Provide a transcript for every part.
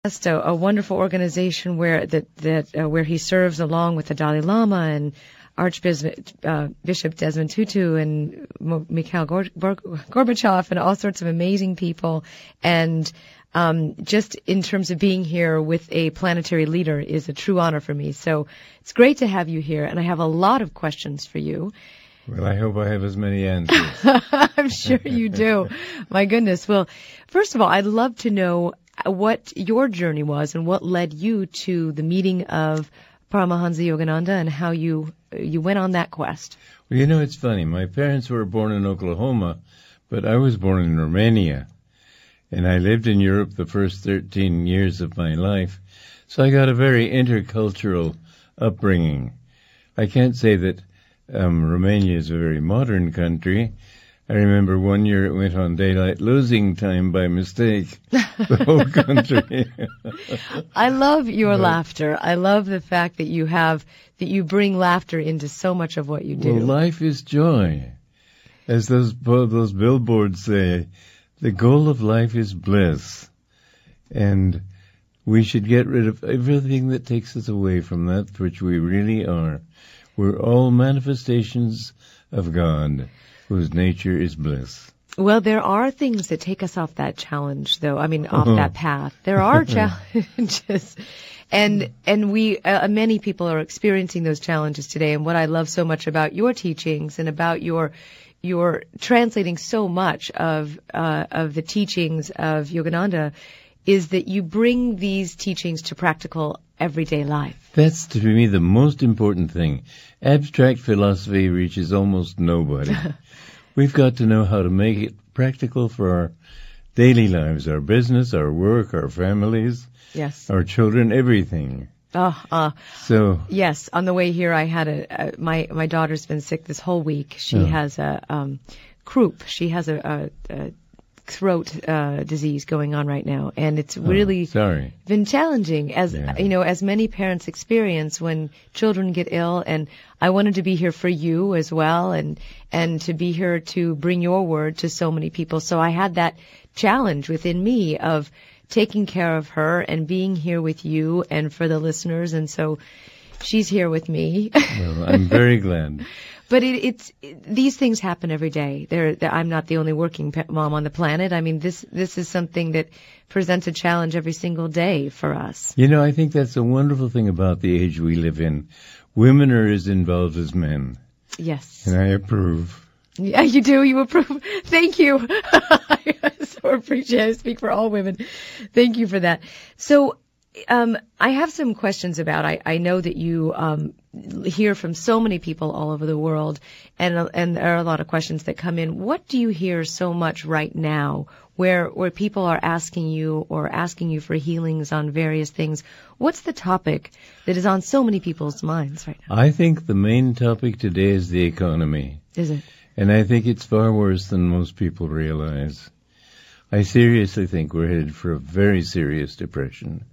Just a wonderful organization where where he serves along with the Dalai Lama and Archbishop Desmond Tutu and Mikhail Gorbachev and all sorts of amazing people. And just in terms of being here with a planetary leader is a true honor for me. So it's great to have you here, and I have a lot of questions for you. Well, I hope I have as many answers. I'm sure you do. My goodness. Well, first of all, I'd love to know what your journey was and what led you to the meeting of Paramahansa Yogananda and how you went on that quest. Well, you know, it's funny. My parents were born in Oklahoma, but I was born in Romania. And I lived in Europe the first 13 years of my life. So I got a very intercultural upbringing. I can't say that Romania is a very modern country. I remember one year it went on daylight losing time by mistake, the whole country. I love your laughter. I love the fact that you bring laughter into so much of what you do. Well, life is joy. As those billboards say, the goal of life is bliss. And we should get rid of everything that takes us away from that which we really are. We're all manifestations of God, whose nature is bliss. Well, there are things that take us off that challenge, though. I mean, off that path. There are challenges. And we, many people are experiencing those challenges today. And what I love so much about your teachings and about your translating so much of the teachings of Yogananda is that you bring these teachings to practical everyday life. That's, to me, the most important thing. Abstract philosophy reaches almost nobody. We've got to know how to make it practical for our daily lives, our business, our work, our families, yes, our children, everything. So yes, on the way here, I had my daughter's been sick this whole week. She has a croup. She has a throat disease going on right now, and it's really been challenging, as you know, as many parents experience when children get ill. And I wanted to be here for you as well, and to be here to bring your word to so many people. So I had that challenge within me of taking care of her and being here with you and for the listeners, and so she's here with me. Well, I'm very glad. But these things happen every day. I'm not the only working mom on the planet. I mean, this is something that presents a challenge every single day for us. You know, I think that's a wonderful thing about the age we live in. Women are as involved as men. Yes. And I approve. Yeah, you do. You approve. Thank you. I so appreciate it. I speak for all women. Thank you for that. So, I have some questions about, I know that you hear from so many people all over the world, and there are a lot of questions that come in. What do you hear so much right now where people are asking you for healings on various things? What's the topic that is on so many people's minds right now? I think the main topic today is the economy. Is it? And I think it's far worse than most people realize. I seriously think we're headed for a very serious depression.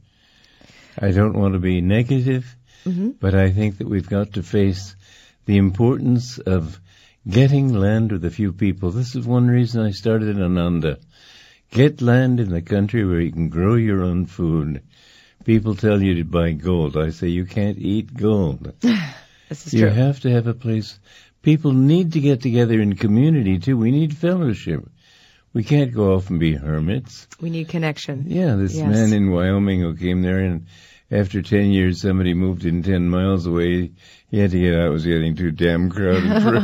I don't want to be negative, but I think that we've got to face the importance of getting land with a few people. This is one reason I started in Ananda. Get land in the country where you can grow your own food. People tell you to buy gold. I say you can't eat gold. This is you true. have to have a place. People need to get together in community, too. We need fellowship. We can't go off and be hermits. We need connection. Yeah, this man in Wyoming who came there, and after 10 years somebody moved in 10 miles away. He had to get out. It was getting too damn crowded for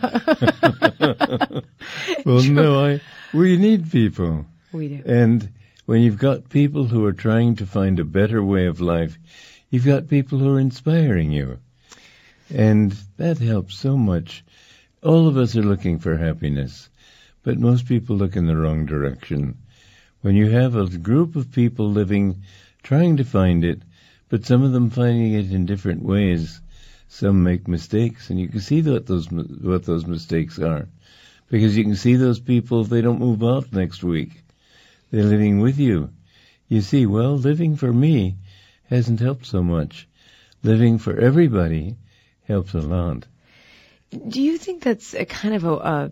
him. Well, no, we need people. We do. And when you've got people who are trying to find a better way of life, you've got people who are inspiring you. And that helps so much. All of us are looking for happiness, but most people look in the wrong direction. When you have a group of people living, trying to find it, but some of them finding it in different ways, some make mistakes, and you can see what those mistakes are. Because you can see those people, if they don't move out next week, they're living with you. You see, well, living for me hasn't helped so much. Living for everybody helps a lot. Do you think that's a kind of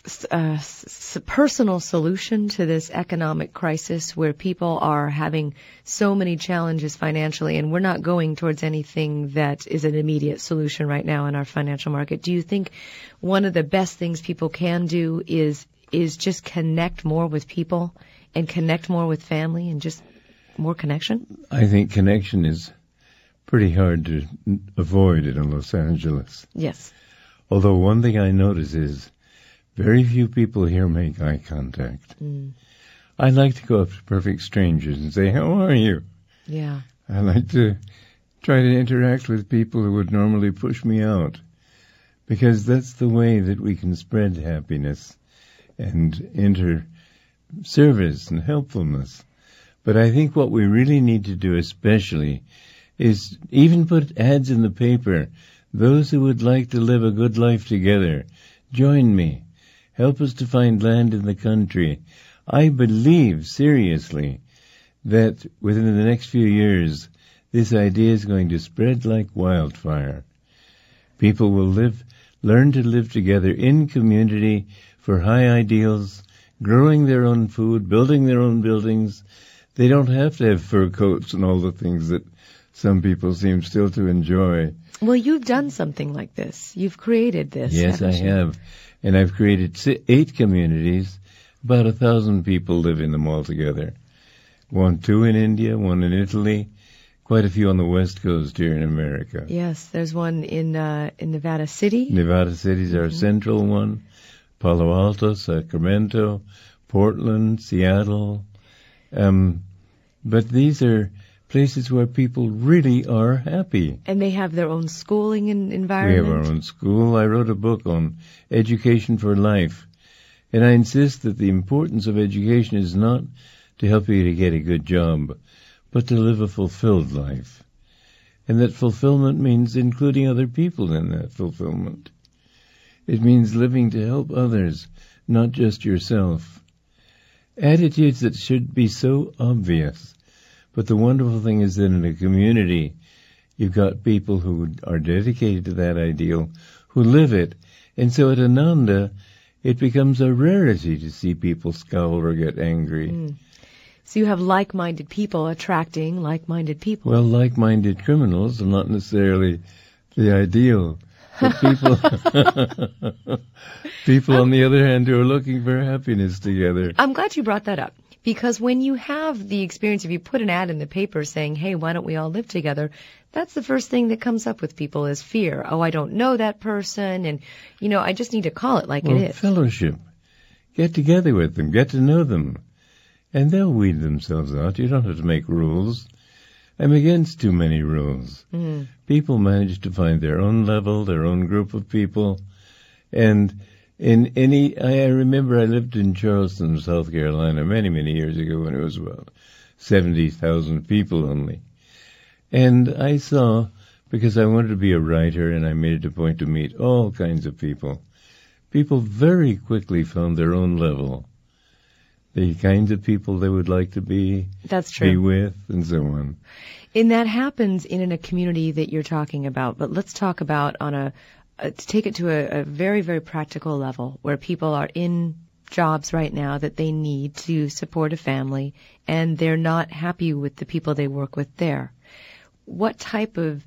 personal solution to this economic crisis where people are having so many challenges financially, and we're not going towards anything that is an immediate solution right now in our financial market, do you think one of the best things people can do is just connect more with people and connect more with family and just more connection? I think connection is pretty hard to avoid in Los Angeles. Yes. Although one thing I notice is very few people here make eye contact. I like to go up to perfect strangers and say, "How are you?" Yeah. I like to try to interact with people who would normally push me out, because that's the way that we can spread happiness and service and helpfulness. But I think what we really need to do especially is even put ads in the paper. Those who would like to live a good life together, join me. Help us to find land in the country. I believe seriously that within the next few years, this idea is going to spread like wildfire. People will learn to live together in community for high ideals, growing their own food, building their own buildings. They don't have to have fur coats and all the things that some people seem still to enjoy. Well, you've done something like this. You've created this. Yes, I have. And I've created 8 communities. About 1,000 people live in them all together. 2 in India, 1 in Italy, quite a few on the West Coast here in America. Yes, there's one in Nevada City. Nevada City is our central one. Palo Alto, Sacramento, Portland, Seattle. But these are places where people really are happy. And they have their own schooling environment? We have our own school. I wrote a book on education for life. And I insist that the importance of education is not to help you to get a good job, but to live a fulfilled life. And that fulfillment means including other people in that fulfillment. It means living to help others, not just yourself. Attitudes that should be so obvious. But the wonderful thing is that in a community, you've got people who are dedicated to that ideal, who live it. And so at Ananda, it becomes a rarity to see people scowl or get angry. So you have like-minded people attracting like-minded people. Well, like-minded criminals are not necessarily the ideal. But people on the other hand who are looking for happiness together. I'm glad you brought that up. Because when you have the experience, if you put an ad in the paper saying, hey, why don't we all live together, that's the first thing that comes up with people is fear. Oh, I don't know that person, and, I just need to call it like it is. Fellowship. Get together with them. Get to know them. And they'll weed themselves out. You don't have to make rules. I'm against too many rules. People manage to find their own level, their own group of people, and I remember I lived in Charleston, South Carolina, many, many years ago when it was about 70,000 people only. And I saw, because I wanted to be a writer and I made it a point to meet all kinds of people, people very quickly found their own level, the kinds of people they would like to be, That's true. Be with, and so on. And that happens in a community that you're talking about, but let's talk about to take it to a very, very practical level where people are in jobs right now that they need to support a family and they're not happy with the people they work with there. What type of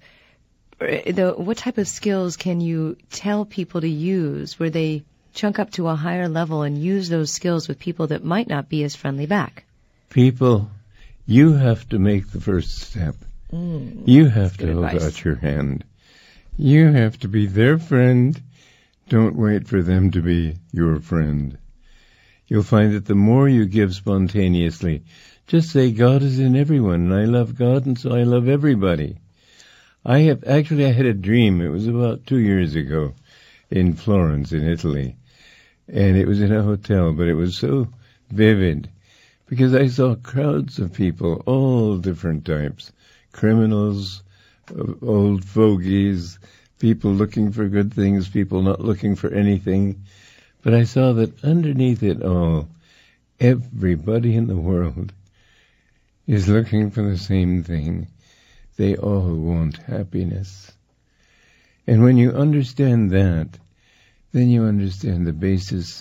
skills can you tell people to use where they chunk up to a higher level and use those skills with people that might not be as friendly back? People, you have to make the first step. You have to hold out your hand. You have to be their friend. Don't wait for them to be your friend. You'll find that the more you give spontaneously, just say, God is in everyone, and I love God, and so I love everybody. I had a dream. It was about 2 years ago in Florence, in Italy. And it was in a hotel, but it was so vivid because I saw crowds of people, all different types, criminals, old fogies, people looking for good things, people not looking for anything. But I saw that underneath it all, everybody in the world is looking for the same thing. They all want happiness. And when you understand that, then you understand the basis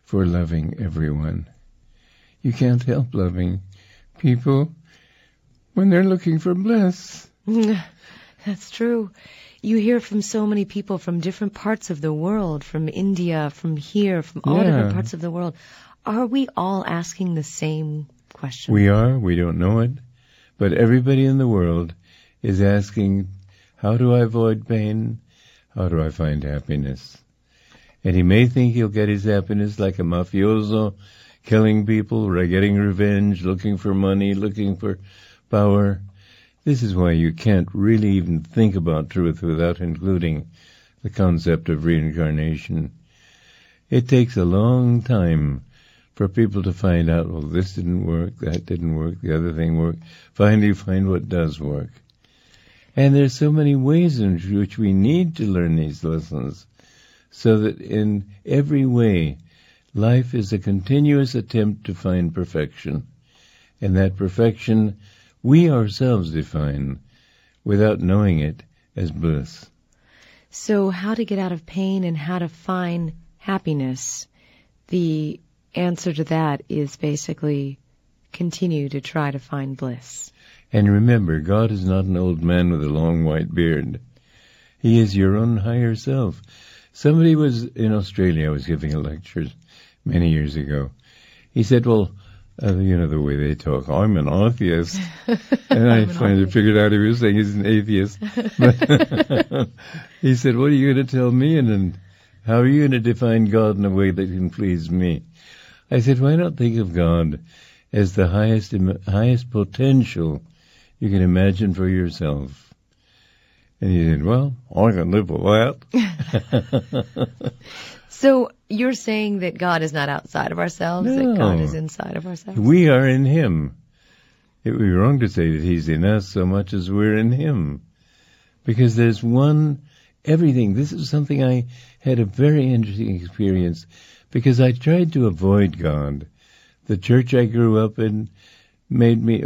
for loving everyone. You can't help loving people when they're looking for bliss. That's true. You hear from so many people from different parts of the world, from India, from here, from all different parts of the world. Are we all asking the same question? We are. We don't know it. But everybody in the world is asking, how do I avoid pain? How do I find happiness? And he may think he'll get his happiness like a mafioso, killing people, getting revenge, looking for money, looking for power. This is why you can't really even think about truth without including the concept of reincarnation. It takes a long time for people to find out, well, this didn't work, that didn't work, the other thing worked. Finally, find what does work. And there's so many ways in which we need to learn these lessons, so that in every way, life is a continuous attempt to find perfection. And that perfection we ourselves define, without knowing it, as bliss. So how to get out of pain and how to find happiness, the answer to that is basically continue to try to find bliss. And remember, God is not an old man with a long white beard. He is your own higher self. Somebody was in Australia, I was giving a lecture many years ago. He said, well, you know the way they talk, I'm an atheist. And I finally figured out he was saying he's an atheist. But he said, what are you going to tell me? And then how are you going to define God in a way that can please me? I said, why not think of God as the highest potential you can imagine for yourself? And he said, well, I can live with that. So you're saying that God is not outside of ourselves, No. that God is inside of ourselves? We are in Him. It would be wrong to say that He's in us so much as we're in Him. Because there's everything. This is something I had a very interesting experience, because I tried to avoid God. The church I grew up in made me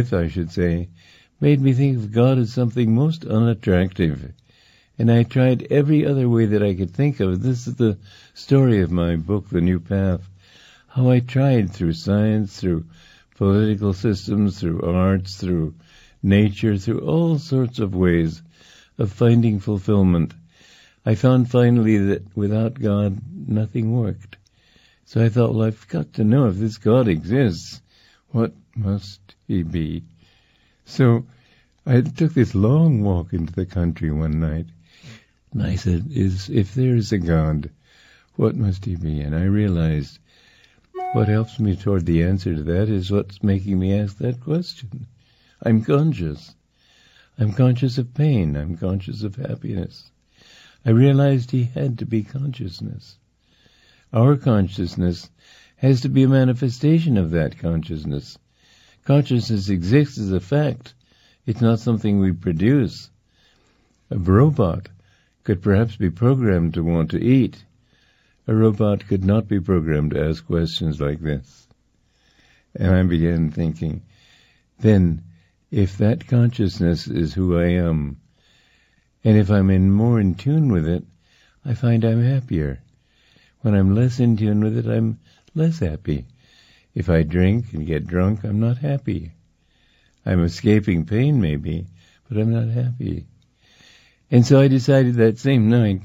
think of God as something most unattractive. And I tried every other way that I could think of. This is the story of my book, The New Path, how I tried through science, through political systems, through arts, through nature, through all sorts of ways of finding fulfillment. I found finally that without God, nothing worked. So I thought, well, I've got to know if this God exists, what must He be? So I took this long walk into the country one night, and I said, if there is a God, what must He be? And I realized what helps me toward the answer to that is what's making me ask that question. I'm conscious. I'm conscious of pain. I'm conscious of happiness. I realized He had to be consciousness. Our consciousness has to be a manifestation of that consciousness. Consciousness exists as a fact. It's not something we produce. A robot could perhaps be programmed to want to eat. A robot could not be programmed to ask questions like this. And I began thinking, then, if that consciousness is who I am, and if I'm more in tune with it, I find I'm happier. When I'm less in tune with it, I'm less happy. If I drink and get drunk, I'm not happy. I'm escaping pain maybe, but I'm not happy. And so I decided that same night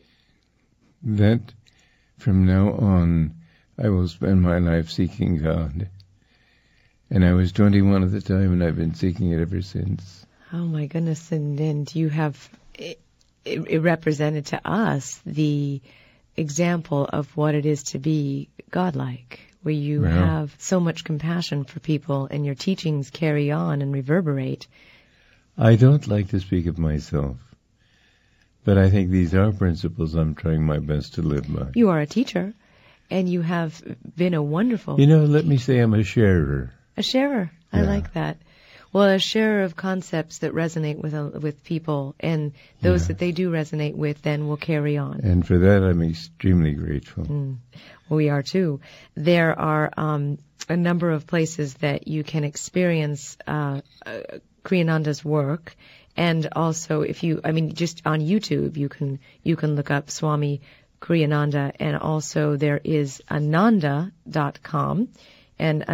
that from now on I will spend my life seeking God. And I was 21 at the time, and I've been seeking it ever since. Oh my goodness, and you have it represented to us the example of what it is to be godlike, where you have so much compassion for people and your teachings carry on and reverberate. I don't like to speak of myself, but I think these are principles I'm trying my best to live by. You are a teacher, and you have been a wonderful... let me say I'm a sharer. A sharer. I like that. Well, a sharer of concepts that resonate with people, and those that they do resonate with then will carry on. And for that, I'm extremely grateful. Well, we are too. There are a number of places that you can experience Kriyananda's work, and also just on YouTube, you can look up Swami Kriyananda, and also there is Ananda.com and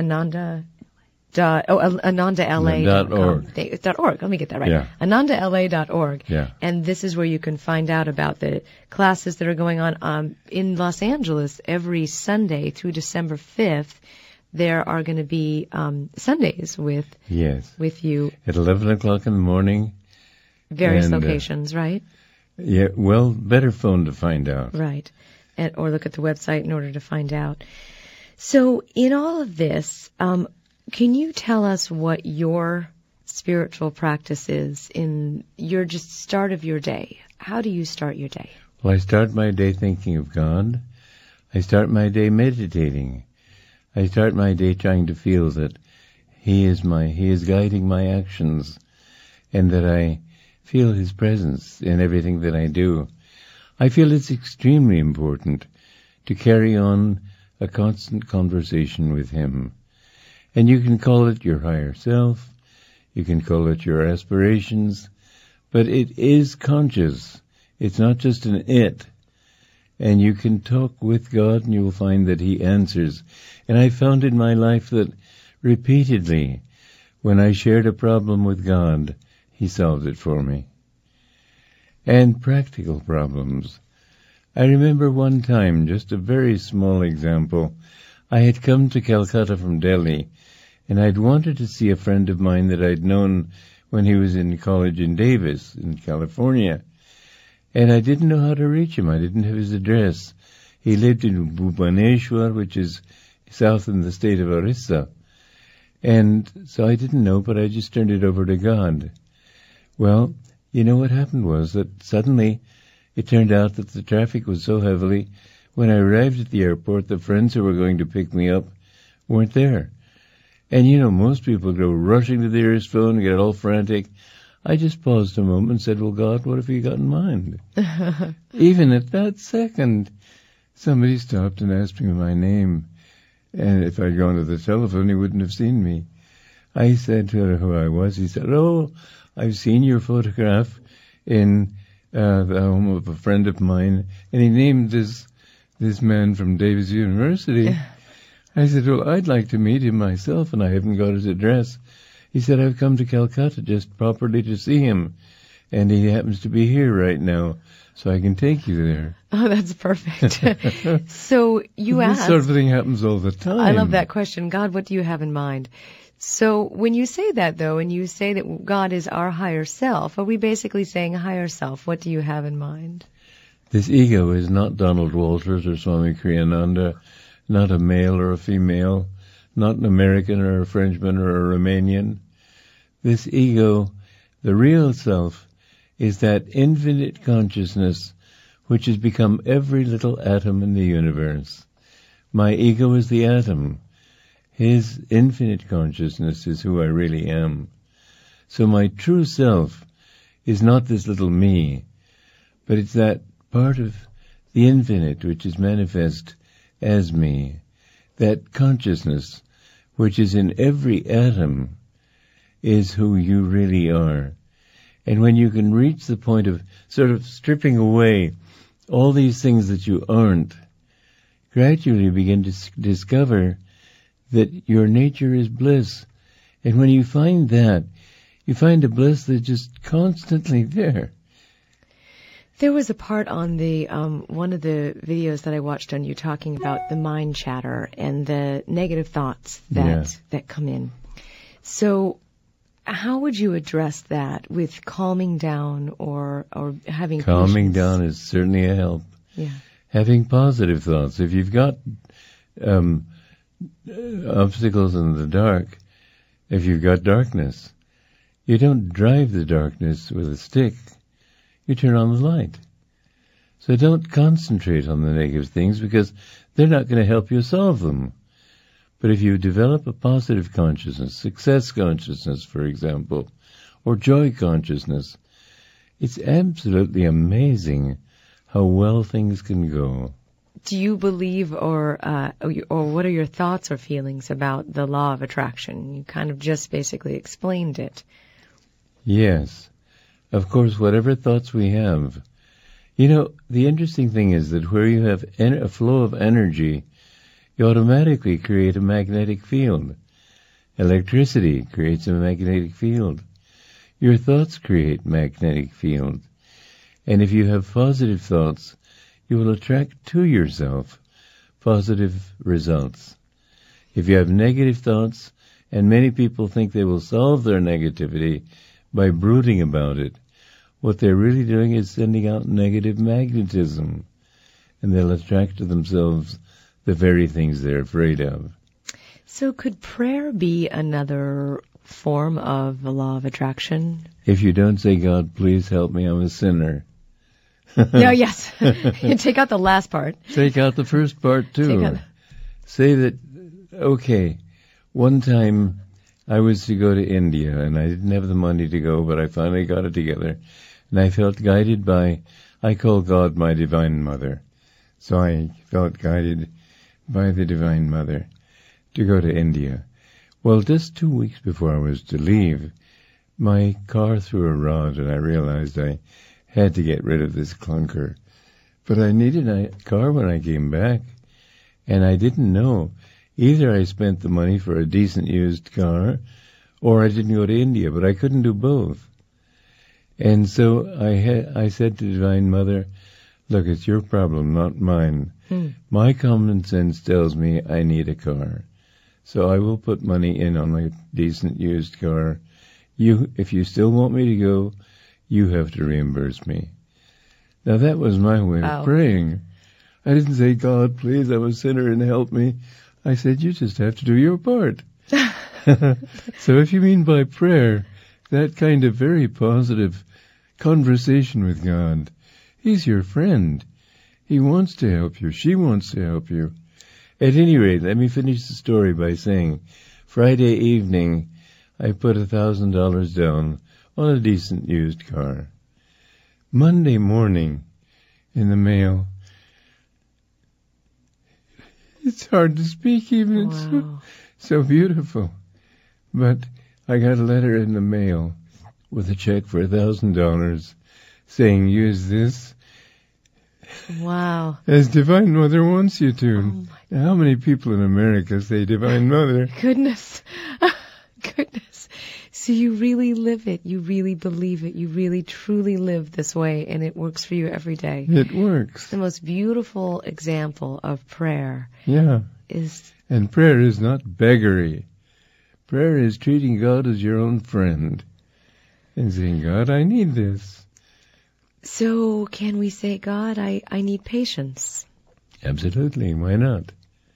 AnandaLA.org. Let me get that right. Yeah. AnandaLA.org. Yeah. And this is where you can find out about the classes that are going on in Los Angeles every Sunday through December 5th. There are going to be Sundays with you. At 11 o'clock in the morning. Various locations, right? Yeah, well, better phone to find out. Right. Or look at the website in order to find out. So in all of this, can you tell us what your spiritual practice is in your just start of your day? How do you start your day? Well, I start my day thinking of God. I start my day meditating. I start my day trying to feel that He is guiding my actions, and that I feel His presence in everything that I do. I feel it's extremely important to carry on a constant conversation with Him. And you can call it your higher self, you can call it your aspirations, but it is conscious. It's not just an it. And you can talk with God and you will find that He answers. And I found in my life that repeatedly, when I shared a problem with God, He solved it for me. And practical problems. I remember one time, just a very small example, I had come to Calcutta from Delhi, and I'd wanted to see a friend of mine that I'd known when he was in college in Davis, in California. And I didn't know how to reach him. I didn't have his address. He lived in Bhubaneswar, which is south in the state of Orissa. And so I didn't know, but I just turned it over to God. Well, you know what happened was that suddenly it turned out that the traffic was so heavily, when I arrived at the airport, the friends who were going to pick me up weren't there. And you know, most people go rushing to the nearest phone and get all frantic. I just paused a moment and said, well, God, what have you got in mind? Even at that second, somebody stopped and asked me my name. And if I'd gone to the telephone, he wouldn't have seen me. I said to her who I was. He said, oh, I've seen your photograph in the home of a friend of mine. And he named this man from Davis University. I said, well, I'd like to meet him myself, and I haven't got his address. He said, I've come to Calcutta just properly to see him, and he happens to be here right now, so I can take you there. Oh, that's perfect. So you asked. This sort of thing happens all the time. I love that question. God, what do you have in mind? So when you say that, though, and you say that God is our higher self, are we basically saying higher self? What do you have in mind? This ego is not Donald Walters or Swami Kriyananda, not a male or a female, not an American or a Frenchman or a Romanian. This ego, the real self, is that infinite consciousness which has become every little atom in the universe. My ego is the atom. His infinite consciousness is who I really am. So my true self is not this little me, but it's that part of the infinite which is manifest as me, that consciousness which is in every atom is who you really are. And when you can reach the point of sort of stripping away all these things that you aren't, gradually begin to discover that your nature is bliss. And when you find that, you find a bliss that's just constantly there. There was a part on the one of the videos that I watched on you talking about the mind chatter and the negative thoughts that come in. So how would you address that with calming down or having Calming patience? Down is certainly a help. Yeah. Having positive thoughts. If you've got obstacles in the dark, if you've got darkness, you don't drive the darkness with a stick. You turn on the light. So don't concentrate on the negative things because they're not going to help you solve them. But if you develop a positive consciousness, success consciousness, for example, or joy consciousness, it's absolutely amazing how well things can go. Do you believe or what are your thoughts or feelings about the law of attraction? You kind of just basically explained it. Yes. Of course, whatever thoughts we have, You know, the interesting thing is that where you have a flow of energy, you automatically create a magnetic field. Electricity creates a magnetic field. Your thoughts create magnetic field. And if you have positive thoughts, you will attract to yourself positive results. If you have negative thoughts, and many people think they will solve their negativity by brooding about it, what they're really doing is sending out negative magnetism, and they'll attract to themselves the very things they're afraid of. So could prayer be another form of the law of attraction? If you don't say, God, please help me, I'm a sinner. No, yes. You take out the last part. Take out the first part, too. Say that, okay, one time I was to go to India, and I didn't have the money to go, but I finally got it together. And I felt guided by, I call God my Divine Mother. So I felt guided by the Divine Mother to go to India. Well, just 2 weeks before I was to leave, my car threw a rod, and I realized I had to get rid of this clunker. But I needed a car when I came back, and I didn't know. Either I spent the money for a decent used car, or I didn't go to India, but I couldn't do both. And so I said to Divine Mother, look, it's your problem, not mine. My common sense tells me I need a car. So I will put money in on a decent used car. If you still want me to go, you have to reimburse me. Now that was my way of praying. I didn't say, God, please, I'm a sinner and help me. I said, you just have to do your part. So if you mean by prayer, that kind of very positive conversation with God, He's your friend. He wants to help you. She wants to help you. At any rate, let me finish the story by saying, Friday evening, I put $1,000 down on a decent used car. Monday morning, in the mail, it's hard to speak even. Wow. It's so beautiful. But I got a letter in the mail with a check for $1,000 saying, use this. Wow. As Divine Mother wants you to. How many people in America say Divine Mother? Goodness. Goodness. So you really live it. You really believe it. You really truly live this way, and it works for you every day. It works. The most beautiful example of prayer. Yeah. Is. And prayer is not beggary. Prayer is treating God as your own friend and saying, God, I need this. So can we say, God, I need patience? Absolutely. Why not?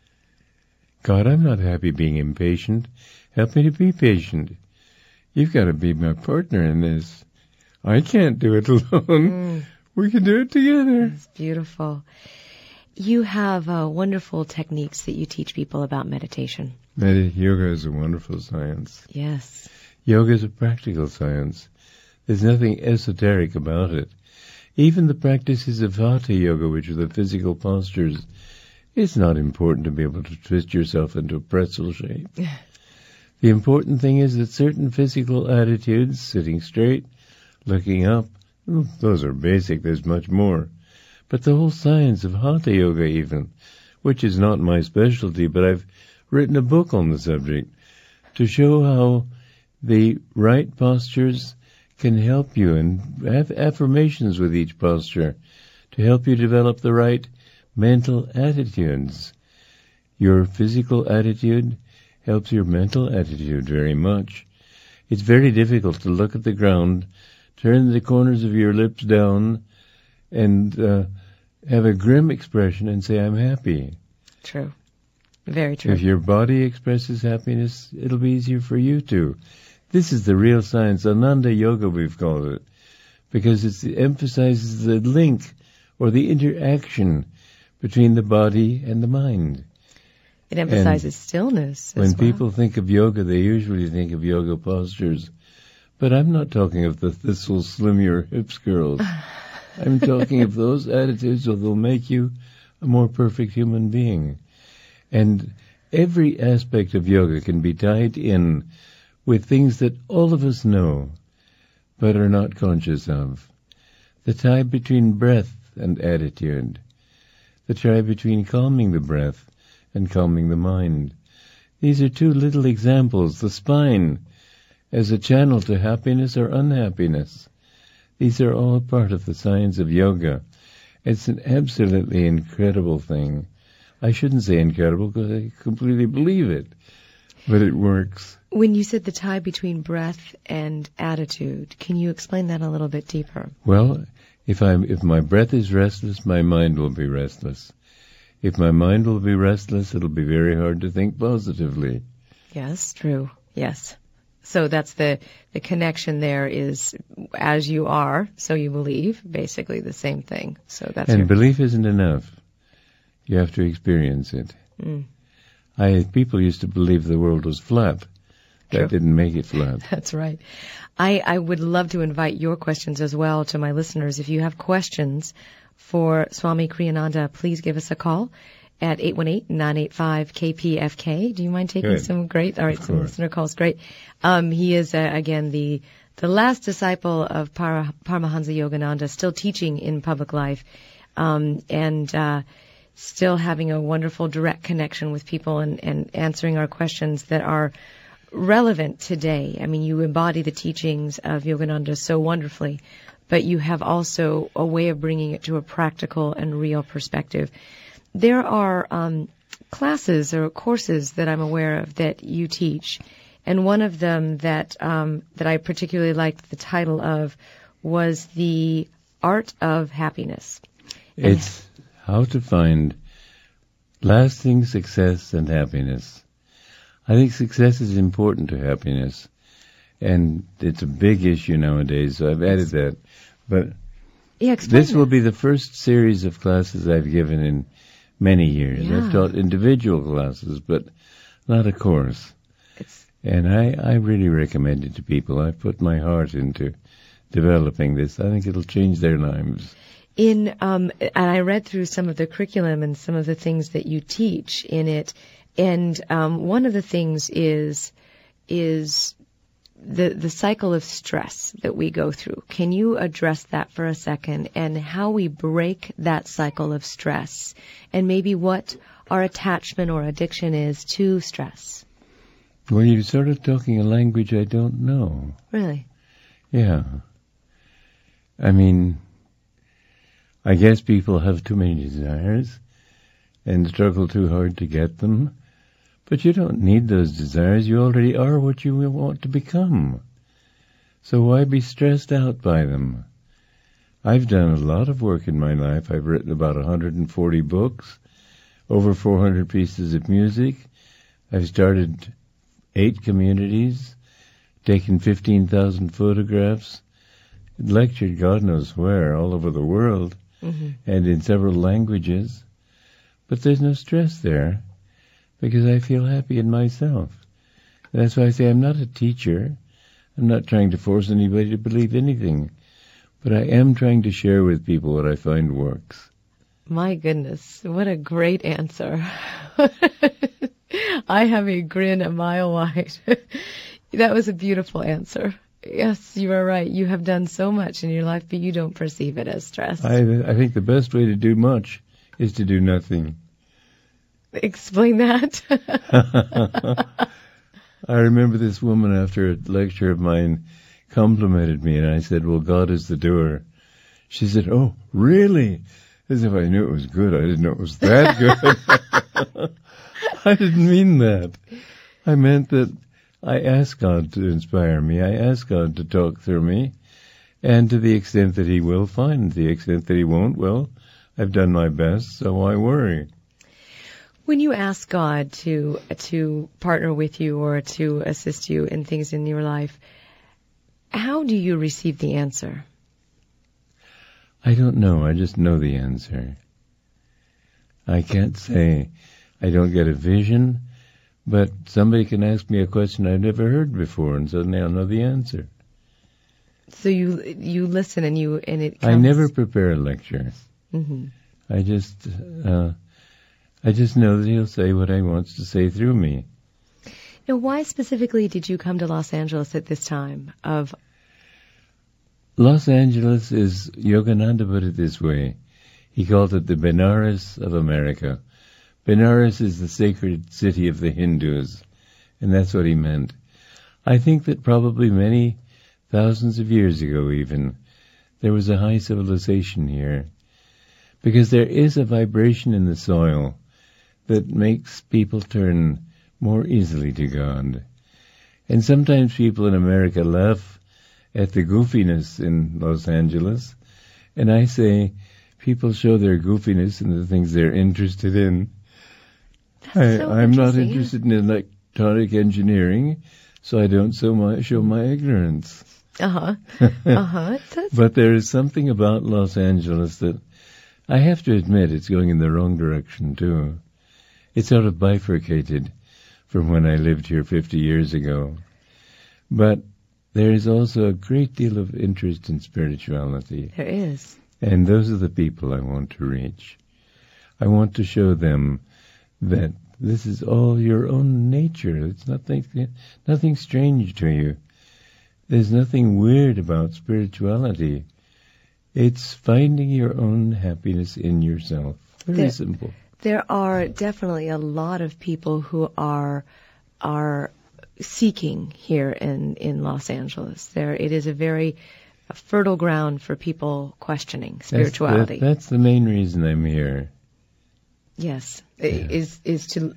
God, I'm not happy being impatient. Help me to be patient. You've got to be my partner in this. I can't do it alone. We can do it together. That's beautiful. You have wonderful techniques that you teach people about meditation. Yoga is a wonderful science. Yes. Yoga is a practical science. There's nothing esoteric about it. Even the practices of Hatha Yoga, which are the physical postures, it's not important to be able to twist yourself into a pretzel shape. The important thing is that certain physical attitudes, sitting straight, looking up, those are basic, there's much more. But the whole science of Hatha Yoga even, which is not my specialty, but I've written a book on the subject to show how the right postures can help you, and have affirmations with each posture to help you develop the right mental attitudes. Your physical attitude helps your mental attitude very much. It's very difficult to look at the ground, turn the corners of your lips down, and have a grim expression and say, I'm happy. True. Very true. If your body expresses happiness, it'll be easier for you to. This is the real science. Ananda Yoga, we've called it, because it emphasizes the link or the interaction between the body and the mind. It emphasizes stillness as when well. People think of yoga, they usually think of yoga postures. But I'm not talking of the this'll slim your hips girls. I'm talking of those attitudes that will make you a more perfect human being. And every aspect of yoga can be tied in with things that all of us know, but are not conscious of. The tie between breath and attitude. The tie between calming the breath and calming the mind. These are two little examples. The spine as a channel to happiness or unhappiness. These are all part of the science of yoga. It's an absolutely incredible thing. I shouldn't say incredible because I completely believe it, but it works. When you said the tie between breath and attitude, can you explain that a little bit deeper? Well, if my breath is restless, my mind will be restless. If my mind will be restless, it'll be very hard to think positively. Yes, true. Yes. So that's the connection there is as you are, so you believe, basically the same thing. So that's belief isn't enough. You have to experience it. People used to believe the world was flat. That didn't make it flat. That's right. I would love to invite your questions as well to my listeners. If you have questions for Swami Kriyananda, please give us a call at 818-985-KPFK. Do you mind taking some great? All right, some listener calls. Great. He is, again, the last disciple of Paramahansa Yogananda, still teaching in public life, and still having a wonderful direct connection with people and answering our questions that are relevant today. I mean, you embody the teachings of Yogananda so wonderfully, but you have also a way of bringing it to a practical and real perspective. There are classes or courses that I'm aware of that you teach, and one of them that I particularly liked the title of was The Art of Happiness. It's how to find lasting success and happiness. I think success is important to happiness, and it's a big issue nowadays, so I've added that. But this will be the first series of classes I've given in many years. I've taught individual classes, but not a course. And I really recommend it to people. I've put my heart into developing this. I think it'll change their lives. And I read through some of the curriculum and some of the things that you teach in it, and one of the things is the cycle of stress that we go through. Can you address that for a second, and how we break that cycle of stress, and maybe what our attachment or addiction is to stress? Well, you're sort of talking a language I don't know. Really? Yeah. I mean, I guess people have too many desires and struggle too hard to get them. But you don't need those desires. You already are what you want to become. So why be stressed out by them? I've done a lot of work in my life. I've written about 140 books, over 400 pieces of music. I've started 8 communities, taken 15,000 photographs, lectured God knows where, all over the world, and in several languages. But there's no stress there, because I feel happy in myself. And that's why I say I'm not a teacher. I'm not trying to force anybody to believe anything. But I am trying to share with people what I find works. My goodness, what a great answer. I have a grin a mile wide. That was a beautiful answer. Yes, you are right. You have done so much in your life, but you don't perceive it as stress. I think the best way to do much is to do nothing. Explain that. I remember this woman after a lecture of mine complimented me, and I said, well, God is the doer. She said, oh, really? As if I knew it was good. I didn't know it was that good. I didn't mean that. I meant that I ask God to inspire me. I ask God to talk through me. And to the extent that He will, fine. To the extent that He won't, well, I've done my best, so why worry? When you ask God to partner with you or to assist you in things in your life, how do you receive the answer? I don't know. I just know the answer. I can't say I don't get a vision, but somebody can ask me a question I've never heard before, and suddenly I'll know the answer. So you listen and it comes. I never prepare a lecture. Mm-hmm. I just know that He'll say what He wants to say through me. Now, why specifically did you come to Los Angeles at this time? Los Angeles is, Yogananda put it this way, He called it the Benares of America. Benares is the sacred city of the Hindus, and that's what he meant. I think that probably many thousands of years ago even, there was a high civilization here, because there is a vibration in the soil that makes people turn more easily to God. And sometimes people in America laugh at the goofiness in Los Angeles, and I say people show their goofiness in the things they're interested in. I'm not interested in electronic engineering, so I don't show my ignorance. But there is something about Los Angeles that I have to admit it's going in the wrong direction too. It's sort of bifurcated from when I lived here 50 years ago. But there is also a great deal of interest in spirituality. There is. And those are the people I want to reach. I want to show them that this is all your own nature. It's nothing strange to you. There's nothing weird about spirituality. It's finding your own happiness in yourself. Very simple. There are definitely a lot of people who are seeking here in Los Angeles. It is a very fertile ground for people questioning spirituality. That's the main reason I'm here. Yes, yeah. is to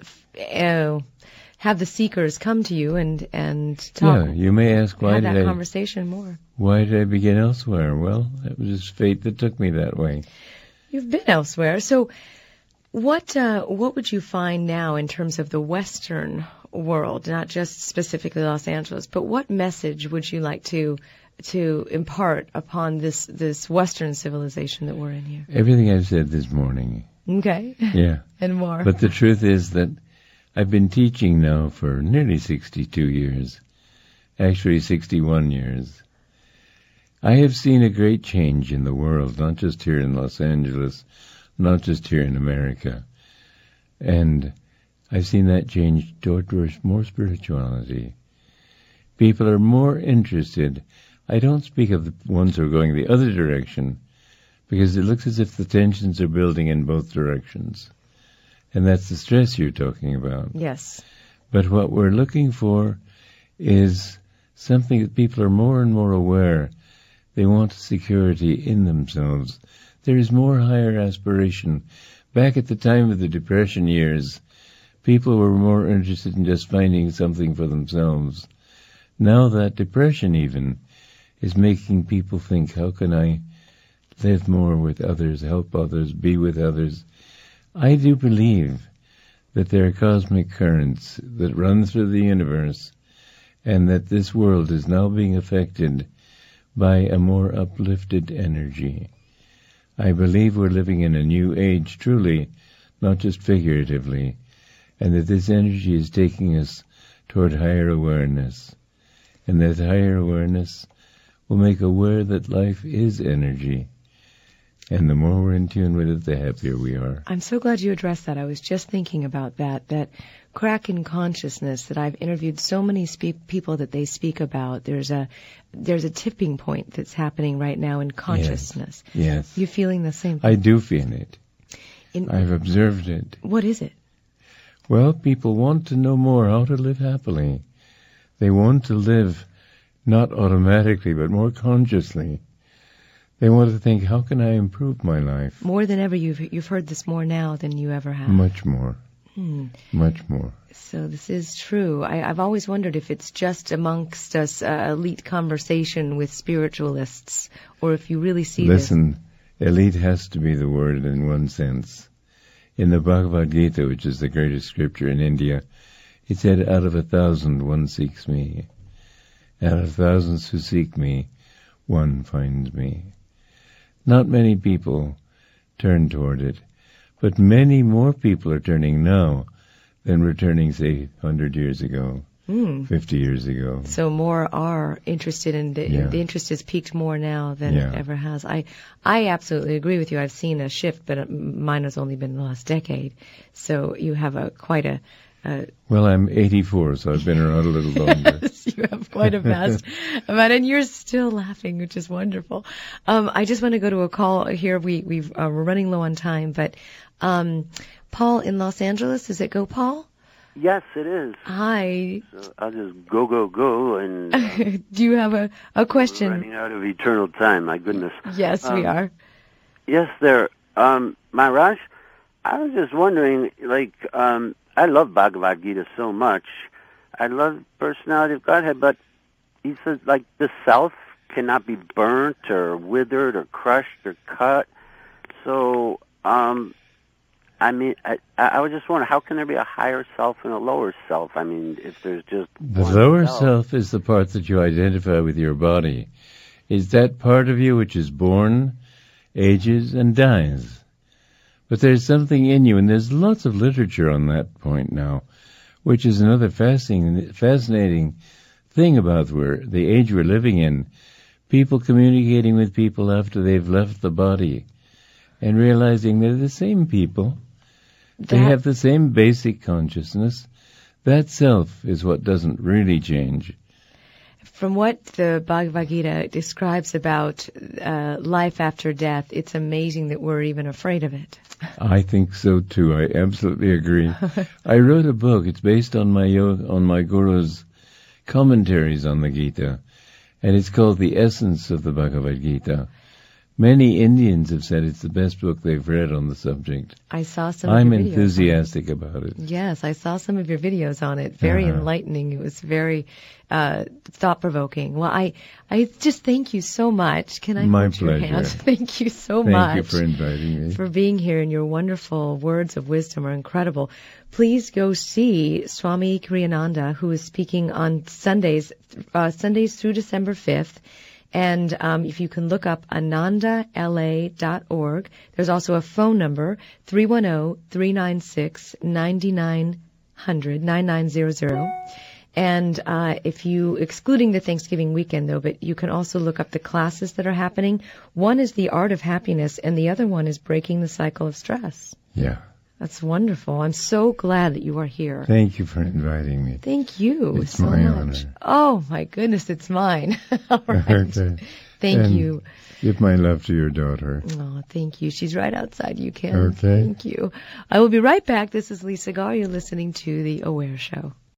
have the seekers come to you and talk. Yeah, you may ask why have that conversation more. Why did I begin elsewhere? Well, it was just fate that took me that way. You've been elsewhere, so what would you find now in terms of the Western world, not just specifically Los Angeles, but what message would you like to impart upon this Western civilization that we're in here? Everything I've said this morning. Okay. Yeah. And more. But the truth is that I've been teaching now for nearly 62 years. Actually 61 years. I have seen a great change in the world, not just here in Los Angeles, not just here in America. And I've seen that change towards more spirituality. People are more interested. I don't speak of the ones who are going the other direction, because it looks as if the tensions are building in both directions. And that's the stress you're talking about. Yes. But what we're looking for is something that people are more and more aware. They want security in themselves. There is more higher aspiration. Back at the time of the Depression years, people were more interested in just finding something for themselves. Now that depression even is making people think, how can I live more with others, help others, be with others? I do believe that there are cosmic currents that run through the universe, and that this world is now being affected by a more uplifted energy. I believe we're living in a new age, truly, not just figuratively, and that this energy is taking us toward higher awareness, and that higher awareness will make aware that life is energy. And the more we're in tune with it, the happier we are. I'm so glad you addressed that. I was just thinking about that crack in consciousness that I've interviewed so many people that they speak about. There's a tipping point that's happening right now in consciousness. Yes. You feeling the same thing? I do feel it. I've observed it. What is it? Well, people want to know more how to live happily. They want to live not automatically, but more consciously. They want to think, how can I improve my life? More than ever, you've heard this more now than you ever have. Much more. Much more. So this is true. I've always wondered if it's just amongst us elite conversation with spiritualists, or if you really see Listen, elite has to be the word in one sense. In the Bhagavad Gita, which is the greatest scripture in India, it said, out of 1,000, one seeks me. Out of thousands who seek me, one finds me. Not many people turn toward it, but many more people are turning now than were turning, say, 100 years ago, 50 years ago. So more are interested in the interest is peaked more now than it ever has. I absolutely agree with you. I've seen a shift, but mine has only been the last decade. So you have quite a Well, I'm 84, so I've been around a little longer. Yes, you have quite a vast amount, and you're still laughing, which is wonderful. I just want to go to a call here. We're running low on time, but Paul in Los Angeles, is it Go Paul? Yes, it is. Hi. So I'll just go, and... Do you have a question? We're running out of eternal time, my goodness. Yes, we are. Yes, there. Maharaj, I was just wondering, I love Bhagavad Gita so much. I love personality of Godhead, but he says, the self cannot be burnt or withered or crushed or cut. So, I was just wondering, how can there be a higher self and a lower self? I mean, if there's just the lower self is the part that you identify with your body. Is that part of you which is born, ages, and dies. But there's something in you, and there's lots of literature on that point now, which is another fascinating thing about the age we're living in. People communicating with people after they've left the body and realizing they're the same people. They have the same basic consciousness. That self is what doesn't really change. From what the Bhagavad Gita describes about life after death, it's amazing that we're even afraid of it. I think so too. I absolutely agree. I wrote a book. It's based on my guru's commentaries on the Gita, and it's called The Essence of the Bhagavad Gita. Many Indians have said it's the best book they've read on the subject. I saw some I'm of your videos. I'm enthusiastic about it. Yes, I saw some of your videos on it. Very enlightening. It was very thought-provoking. Well, I just thank you so much. Can I hold your hand? Thank you so much. Thank you for inviting me. For being here, and your wonderful words of wisdom are incredible. Please go see Swami Kriyananda, who is speaking on Sundays through December 5th. And if you can look up anandala.org, there's also a phone number, 310-396-9900. And if you, excluding the Thanksgiving weekend though, but you can also look up the classes that are happening. One is the Art of Happiness, and the other one is Breaking the Cycle of Stress. Yeah. That's wonderful. I'm so glad that you are here. Thank you for inviting me. Thank you it's so my much. honor. Oh, my goodness, it's mine. All right. Okay. Thank you. Give my love to your daughter. Oh, thank you. She's right outside. You can. Okay. Thank you. I will be right back. This is Lisa Garr. You're listening to The Aware Show.